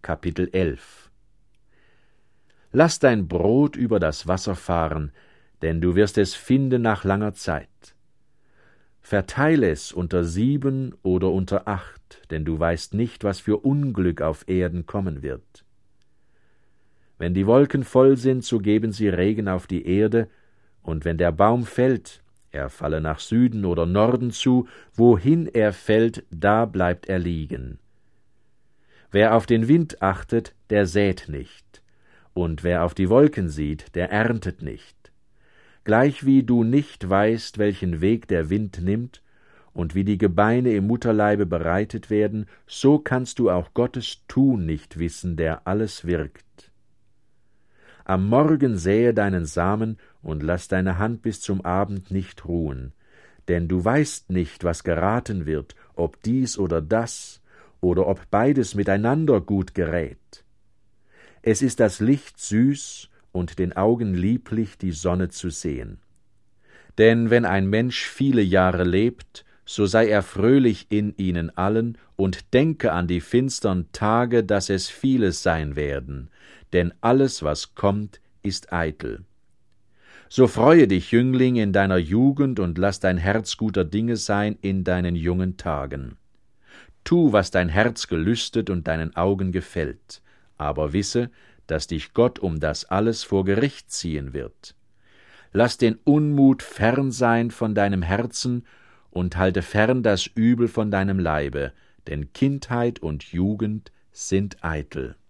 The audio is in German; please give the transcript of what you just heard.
Kapitel 11. Lass dein Brot über das Wasser fahren, denn du wirst es finden nach langer Zeit. Verteile es unter 7 oder unter 8, denn du weißt nicht, was für Unglück auf Erden kommen wird. Wenn die Wolken voll sind, so geben sie Regen auf die Erde, und wenn der Baum fällt, er falle nach Süden oder Norden zu, wohin er fällt, da bleibt er liegen. Wer auf den Wind achtet, der sät nicht, und wer auf die Wolken sieht, der erntet nicht. Gleichwie du nicht weißt, welchen Weg der Wind nimmt, und wie die Gebeine im Mutterleibe bereitet werden, so kannst du auch Gottes Tun nicht wissen, der alles wirkt. Am Morgen sähe deinen Samen und lass deine Hand bis zum Abend nicht ruhen, denn du weißt nicht, was geraten wird, ob dies oder das, oder ob beides miteinander gut gerät. Es ist das Licht süß und den Augen lieblich, die Sonne zu sehen. Denn wenn ein Mensch viele Jahre lebt, so sei er fröhlich in ihnen allen und denke an die finstern Tage, dass es vieles sein werden, denn alles, was kommt, ist eitel. So freue dich, Jüngling, in deiner Jugend und lass dein Herz guter Dinge sein in deinen jungen Tagen. Tu, was dein Herz gelüstet und deinen Augen gefällt, aber wisse, dass dich Gott um das alles vor Gericht ziehen wird. Lass den Unmut fern sein von deinem Herzen und halte fern das Übel von deinem Leibe, denn Kindheit und Jugend sind eitel.